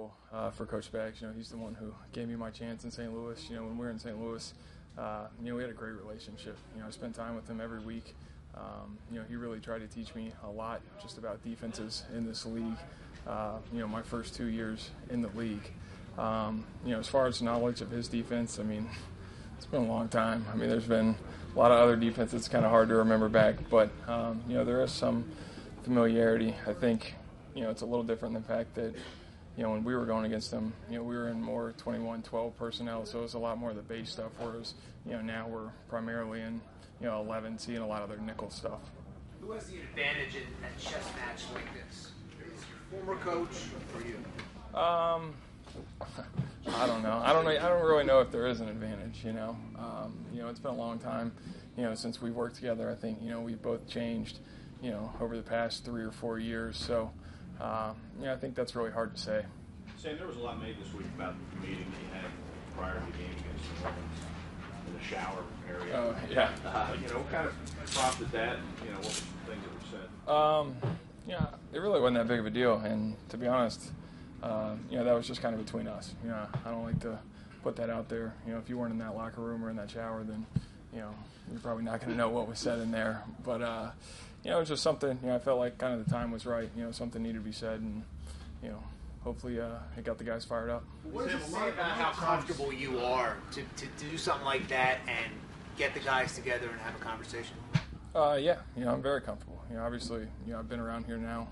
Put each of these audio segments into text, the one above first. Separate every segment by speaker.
Speaker 1: thankful for Coach Baggs. He's the one who gave me my chance in St. Louis. When we were in St. Louis, we had a great relationship. I spent time with him every week. He really tried to teach me a lot just about defenses in this league. My first 2 years in the league. As far as knowledge of his defense, it's been a long time. There's been a lot of other defenses. It's kind of hard to remember back, but there is some familiarity. I think it's a little different than the fact that when we were going against them, we were in more 21-12 personnel, so it was a lot more of the base stuff. Whereas now we're primarily in 11, seeing a lot of their nickel stuff.
Speaker 2: Who has the advantage in a chess match like this? Is your former coach or you?
Speaker 1: I don't know. I don't really know if there is an advantage. It's been a long time. Since we've worked together. I think we've both changed. Over the past 3 or 4 years. So, I think that's really hard to say.
Speaker 3: Sam, there was a lot made this week about the meeting that you had prior to the game against the Ravens in the shower area.
Speaker 1: Oh, yeah.
Speaker 3: What kind of prompted that? What were some things that were said?
Speaker 1: It really wasn't that big of a deal. And to be honest, that was just kind of between us. I don't like to put that out there. If you weren't in that locker room or in that shower, then, you're probably not going to know what was said in there. But, it was just something, I felt like kind of the time was right. Something needed to be said, and, hopefully it got the guys fired up.
Speaker 2: What does it say about how comfortable you are to do something like that and get the guys together and have a conversation?
Speaker 1: I'm very comfortable. Obviously, I've been around here now,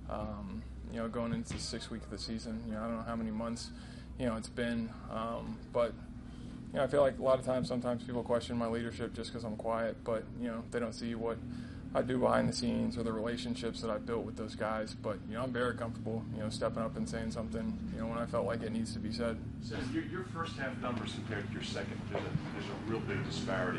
Speaker 1: going into the 6th week of the season. I don't know how many months, it's been, but I feel like a lot of times, sometimes people question my leadership just because I'm quiet, but, they don't see what I do behind the scenes or the relationships that I've built with those guys. But, I'm very comfortable, stepping up and saying something, when I felt like it needs to be said.
Speaker 3: So your first half numbers compared to your second, there's a real big disparity.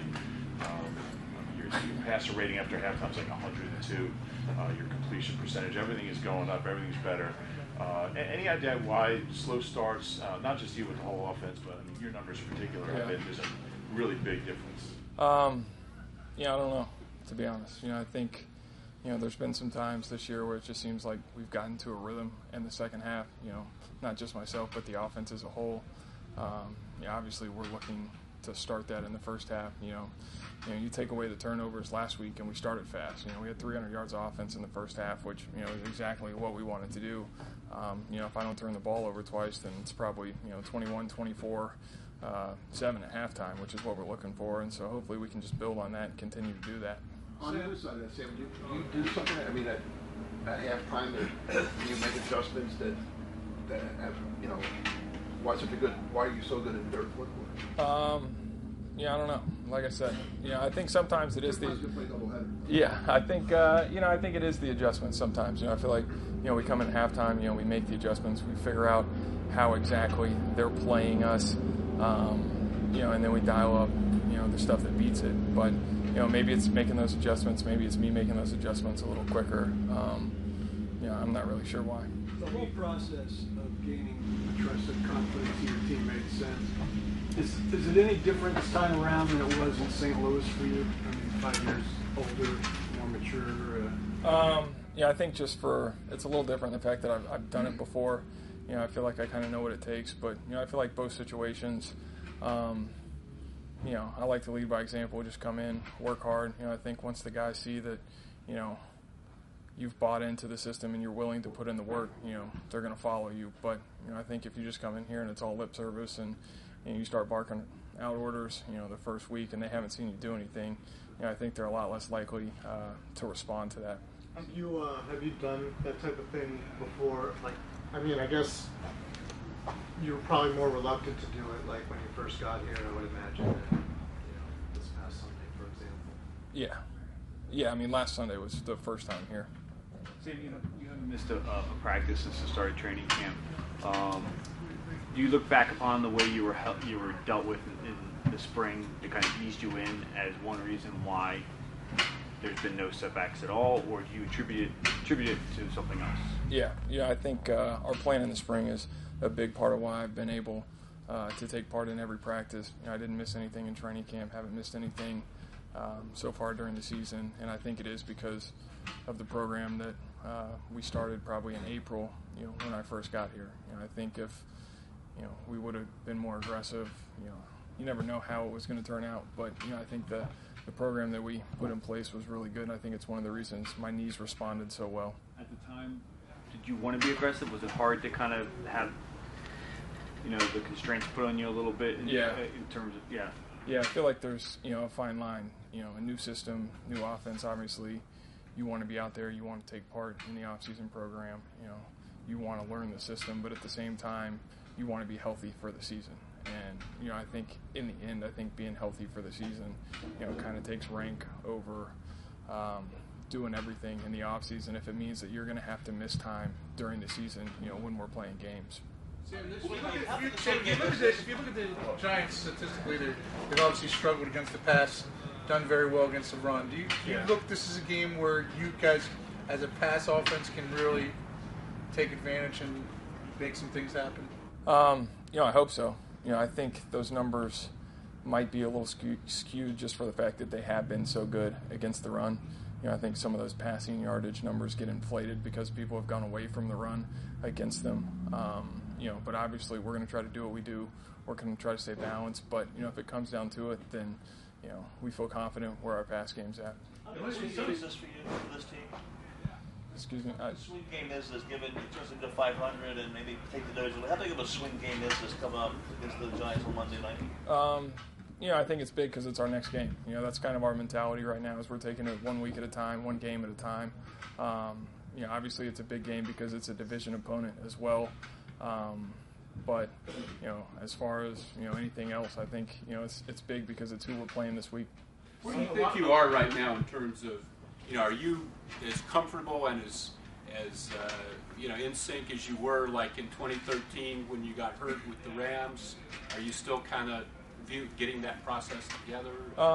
Speaker 3: Your passer rating after halftime is like 102. Your completion percentage, everything is going up, everything's better. Any idea why slow starts, not just you with the whole offense, but your numbers in particular, there's a really big difference?
Speaker 1: I don't know, to be honest. I think, there's been some times this year where it just seems like we've gotten to a rhythm in the second half, not just myself, but the offense as a whole. Obviously we're looking to start that in the first half. You take away the turnovers last week and we started fast. We had 300 yards of offense in the first half, which, is exactly what we wanted to do. If I don't turn the ball over twice, then it's probably, 21-24, 7 at halftime, which is what we're looking for. And so hopefully we can just build on that and continue to do that.
Speaker 4: On the other side of that, Sam, do you do something, at halftime, do you make adjustments that have, why are you so good in the third, fourth quarter?
Speaker 1: I don't know. Like I said, I think sometimes it is the.
Speaker 4: Play doubleheader.
Speaker 1: Yeah, I think I think it is the adjustments sometimes. I feel like we come in halftime, we make the adjustments, we figure out how exactly they're playing us, and then we dial up, the stuff that beats it. But maybe it's making those adjustments, maybe it's me making those adjustments a little quicker. I'm not really sure why.
Speaker 5: The whole process of gaining trust and confidence in your teammates, is it any different this time around than it was in St. Louis for you? 5 years older, more mature.
Speaker 1: I think just it's a little different the fact that I've done it before. I feel like I kind of know what it takes, but I feel like both situations. I like to lead by example. Just come in, work hard. I think once the guys see that, you've bought into the system and you're willing to put in the work, they're going to follow you. But, I think if you just come in here and it's all lip service and you start barking out orders, the first week and they haven't seen you do anything, I think they're a lot less likely to respond to that.
Speaker 6: Have you done that type of thing before? I guess you were probably more reluctant to do it, like when you first got here, I would imagine, than, this past Sunday, for example.
Speaker 1: Yeah, last Sunday was the first time here.
Speaker 7: Sam, you haven't missed a practice since the start of training camp. Do you look back upon the way you were dealt with in the spring that kind of eased you in as one reason why there's been no setbacks at all, or do you attribute it to something else? Yeah,
Speaker 1: I think our plan in the spring is a big part of why I've been able to take part in every practice. I didn't miss anything in training camp, haven't missed anything so far during the season, and I think it is because of the program that we started probably in April, when I first got here. I think if, we would have been more aggressive, you never know how it was going to turn out. But, I think the program that we put in place was really good, and I think it's one of the reasons my knees responded so well.
Speaker 7: At the time, did you want to be aggressive? Was it hard to kind of have, the constraints put on you a little bit in terms of,
Speaker 1: Yeah, I feel like there's, a fine line, a new system, new offense, obviously. You want to be out there, you want to take part in the off-season program, you want to learn the system, but at the same time, you want to be healthy for the season. And, I think in the end, being healthy for the season, kind of takes rank over doing everything in the off-season if it means that you're going to have to miss time during the season, when we're playing games.
Speaker 8: If you look at the Giants statistically, they've obviously struggled against the pass, done very well against the run. Do you look, this is a game where you guys, as a pass offense, can really take advantage and make some things happen?
Speaker 1: I hope so. I think those numbers might be a little skewed just for the fact that they have been so good against the run. I think some of those passing yardage numbers get inflated because people have gone away from the run against them. But obviously we're going to try to do what we do. We're going to try to stay balanced. But, if it comes down to it, then, we feel confident where our pass game's at.
Speaker 9: How big a swing game is this for you, for this team?
Speaker 1: Excuse me?
Speaker 9: The swing game is given, it turns into 500 and maybe take the Dodgers. How big of a swing game is this coming up against the Giants on Monday night?
Speaker 1: I think it's big because it's our next game. That's kind of our mentality right now is we're taking it 1 week at a time, one game at a time. Obviously it's a big game because it's a division opponent as well. But, as far as, anything else, I think, it's big because it's who we're playing this week.
Speaker 10: Where do you think you are right now in terms of, are you as comfortable and as in sync as you were like in 2013 when you got hurt with the Rams? Are you still kind of getting that process together?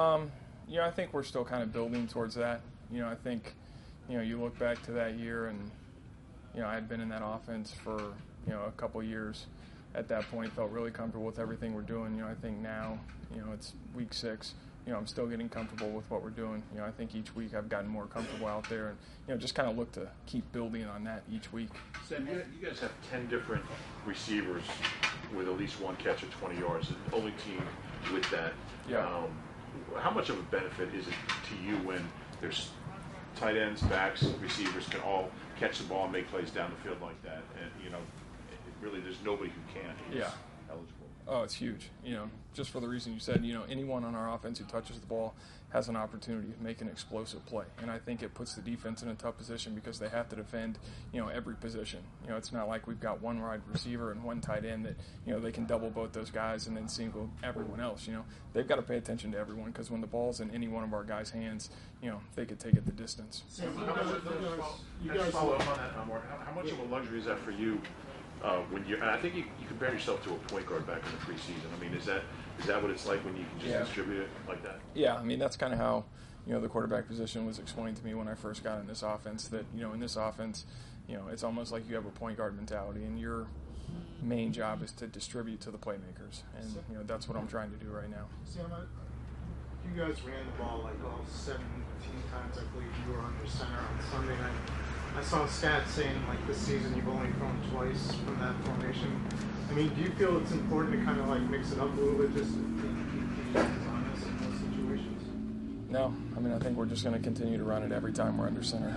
Speaker 1: I think we're still kind of building towards that. I think, you look back to that year and, I had been in that offense for, a couple years. At that point, felt really comfortable with everything we're doing. I think now, it's week 6. I'm still getting comfortable with what we're doing. I think each week I've gotten more comfortable out there and, just kind of look to keep building on that each week.
Speaker 3: Sam, you guys have 10 different receivers with at least one catch at 20 yards. The only team with that.
Speaker 1: Yeah.
Speaker 3: How much of a benefit is it to you when there's tight ends, backs, receivers can all catch the ball and make plays down the field like that? And, really there's nobody who can who's eligible.
Speaker 1: Oh, it's huge. Just for the reason you said, anyone on our offense who touches the ball has an opportunity to make an explosive play. And I think it puts the defense in a tough position because they have to defend, every position. It's not like we've got one wide receiver and one tight end that, they can double both those guys and then single everyone else. They've got to pay attention to everyone because when the ball's in any one of our guys' hands, they could take it the distance.
Speaker 3: So you guys follow up on that, Amar. How much of a luxury is that for you? When you, and I think you compare yourself to a point guard back in the preseason. I mean, is that what it's like when you can just distribute it like that?
Speaker 1: Yeah, I mean that's kind of how the quarterback position was explained to me when I first got in this offense. That in this offense, it's almost like you have a point guard mentality, and your main job is to distribute to the playmakers, and that's what I'm trying to do right now.
Speaker 6: Sam, you guys ran the ball like all 17 times. I believe you were under center on Sunday night. I saw stats saying like this season you've only thrown twice from that formation. I mean, do you feel it's important to kind of like mix it up a little bit just to keep defenses honest in those situations?
Speaker 1: No, I mean I think we're just going to continue to run it every time we're under center.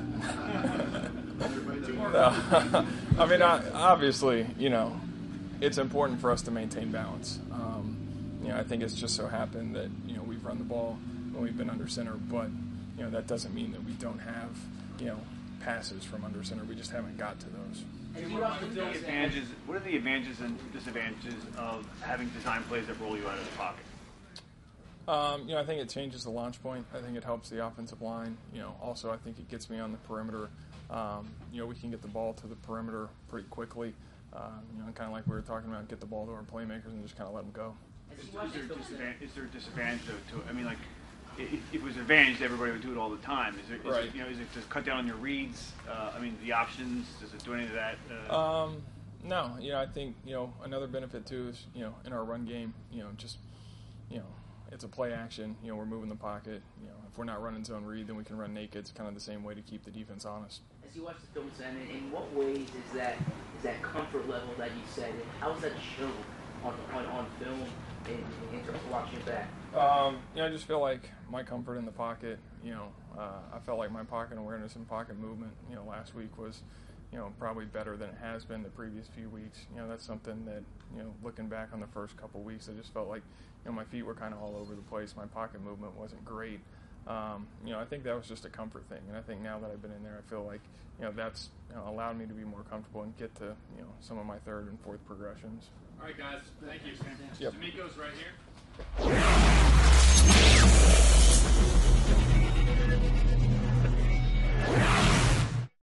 Speaker 1: I mean, obviously, it's important for us to maintain balance. I think it's just so happened that we've run the ball when we've been under center, but that doesn't mean that we don't have passes from under center. We just haven't got to those.
Speaker 7: What are the advantages and disadvantages of having design plays that roll you out of the pocket?
Speaker 1: I think it changes the launch point. I think it helps the offensive line. Also I think it gets me on the perimeter. We can get the ball to the perimeter pretty quickly. Kind of like we were talking about, get the ball to our playmakers and just kind of let them go.
Speaker 7: Is there a disadvantage to it? I mean, like, if it was an advantage, everybody would do it all the time. Is it to cut down on your reads? The options, does it do any of that?
Speaker 1: No. I think, another benefit too is, in our run game, it's a play action. You know, we're moving the pocket. You know, if we're not running zone read, then we can run naked. It's kind of the same way to keep the defense honest.
Speaker 11: As you watch the film, Sam, in what ways is that comfort level that you said, and how does that show on film in terms of watching it back?
Speaker 1: I just feel like my comfort in the pocket. You know, I felt like my pocket awareness and pocket movement, you know, last week was, you know, probably better than it has been the previous few weeks. You know, that's something that, you know, looking back on the first couple weeks, I just felt like, you know, my feet were kind of all over the place. My pocket movement wasn't great. You know, I think that was just a comfort thing. And I think now that I've been in there, I feel like, you know, that's, you know, allowed me to be more comfortable and get to, you know, some of my third and fourth progressions.
Speaker 12: All right, guys. Thank you.
Speaker 1: Yep.
Speaker 12: D'Amico's right here.